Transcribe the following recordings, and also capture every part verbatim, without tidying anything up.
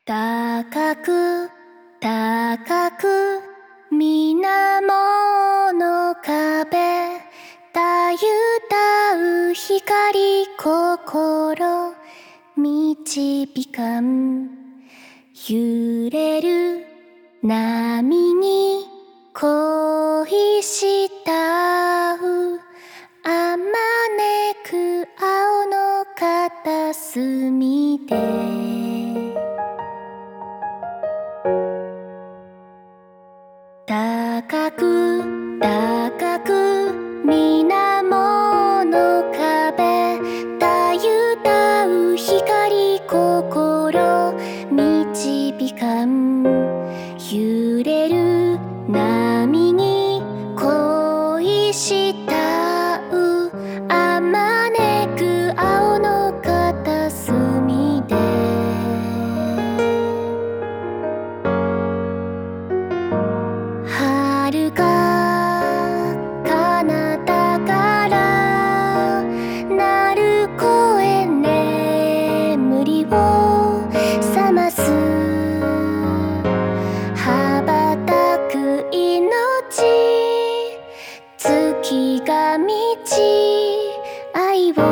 高く高く水面の壁たゆたう光心導かん揺れる波に恋したうあまねく青の片隅で高く高く水面の壁たゆたう光心導かん揺れる波に恋したうあまねく青の片隅で遥か彼方から鳴る声眠りを覚ます羽ばたく命月が満ち愛を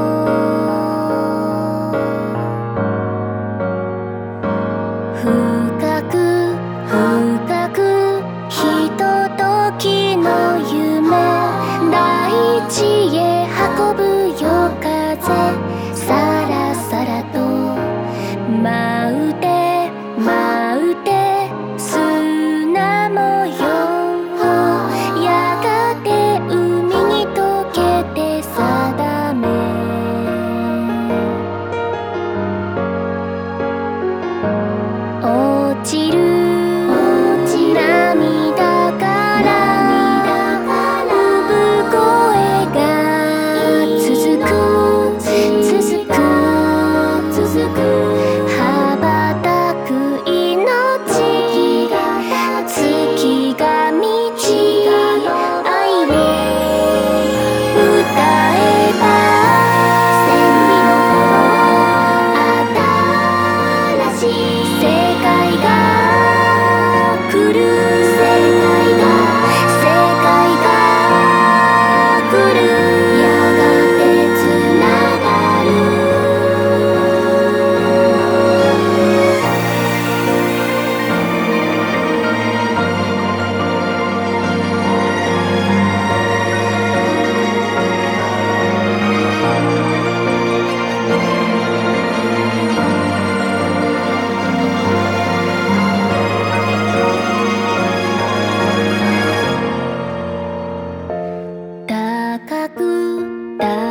深く深くひとときの夢大地へ運ぶ夜風さらさらと舞うて舞うて砂模様やがて海に溶けて定め落ちる涙から産声が続く続く続く羽ばたく命月が満ち愛を歌えば千里の頃新しい世界が来る世界が世界が来るやがてつながる高く高く